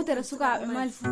yewtere sukaaɓe malfu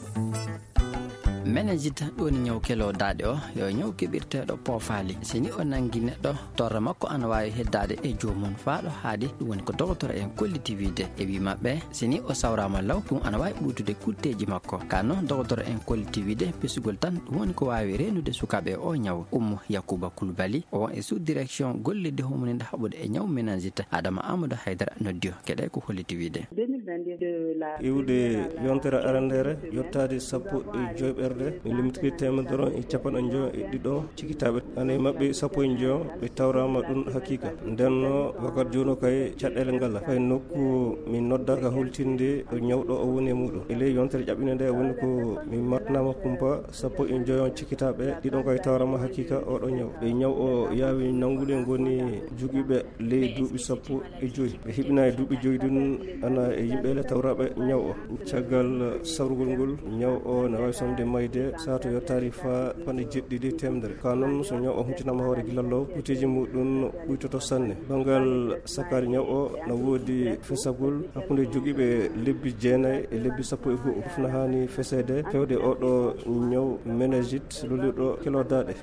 menejita ɗoni ñaw kelo daade o yo ñaw keɓirteɗo poofaali sini o nangi neɗɗo torre makko ana wawi heddade e jomum faaɗo haadi ɗum woni ko docteur en collectivité e wi mabɓe sini o sawrama law ɗum ana wawi ɓuutude kutteji makko kano docteur en collectivité pesugol tan ɗum woni ko wawi renude sukaɓe o ñaw Oumou Yacouba Coulibaly o e sous direction gollidde homunide haɓude e ñaw menejita Adama Amadou Haydara noddio keɗe ko collectivité iwde yontere arandere yottade 15 mi limtiki temedoro e capanɗe joyi e ɗiɗo cikitaɓe ane mabɓe 15 ɓe tawrama ɗum hakika ndenno wakat joni kay caɗele ngala fay nokku min noddaka holtinde ñawɗo o woni e muɗum e ley yontere ƴaɓɓine nde woni ko min martanama kumpa 15 on cikitaɓe ɗiɗon kay tawrama hakika oɗo ñaw ɓe ñaw o yaawi nangude goni joguiɓe ley duuɓi 15 ɓe hiɓina e duuɓi joyi ɗum ana e yimɓele tawraɓe ñaw o caggal sawrugol ngol ñaw o ne wawi somde mayde sato yottari fa fande jeɗɗiɗi temedere ka noon so ñaw o humtinama hoore guilallo kuteji muɗum ɓuytoto sanne bangal sakari ñaw o no woodi fesagol hakkude joguiɓe lebbi 9 e lebbi 11 fof no hani fesede fewde oɗo ñaw méningite loliɗo kelodade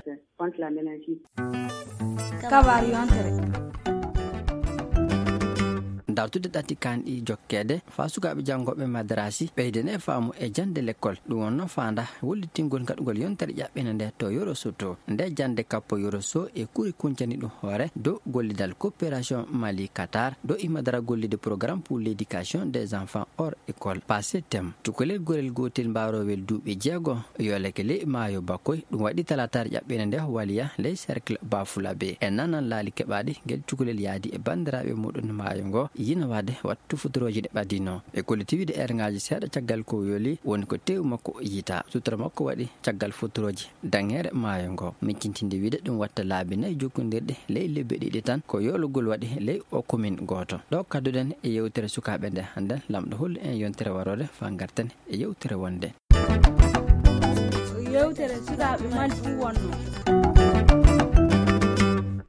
kabar yontere dartude ɗatti kanɗi jokkede fa sukaɓe janggoɓe madrasi ɓeydene faamu e jande l'école ɗum wonno fanda wollitingol gaɗugol yontere ƴaɓɓene nde to Yoro Soto nde jande kappo Yoro So e kuri kuncani ɗum hoore do gollidal coopération Mali Qatar do imadara gollide programme pour l'éducation des enfants hors école passé thème cukalel gorel gotel mbarowel duuɓi 6 yoleke ley maayo bakkoy ɗum waɗi talatare ƴaɓɓene nde waliya ley cercle Bafulabe e nanan laali keɓaɗi guel cukalel yaadi e bandiraɓe muɗum maayo ngo yina wade wattu futoroji ɗe ɓadino e collectivité ergaji seeɗa caggal ko yoli woni ko tew makko yita sutura makko waɗi caggal futoroji dangere maayo ngo miccintinde wiide ɗum watta laabi 4 jokkodirɗe ley lebbe ɗiɗi tan ko yolugol waɗi ley o commune goto ɗo kadduɗen e yewtere sukaɓe nde handen lamɗo holli en yontere warode fa garten e yewtere wonde yewtere sukaɓe malfu wonno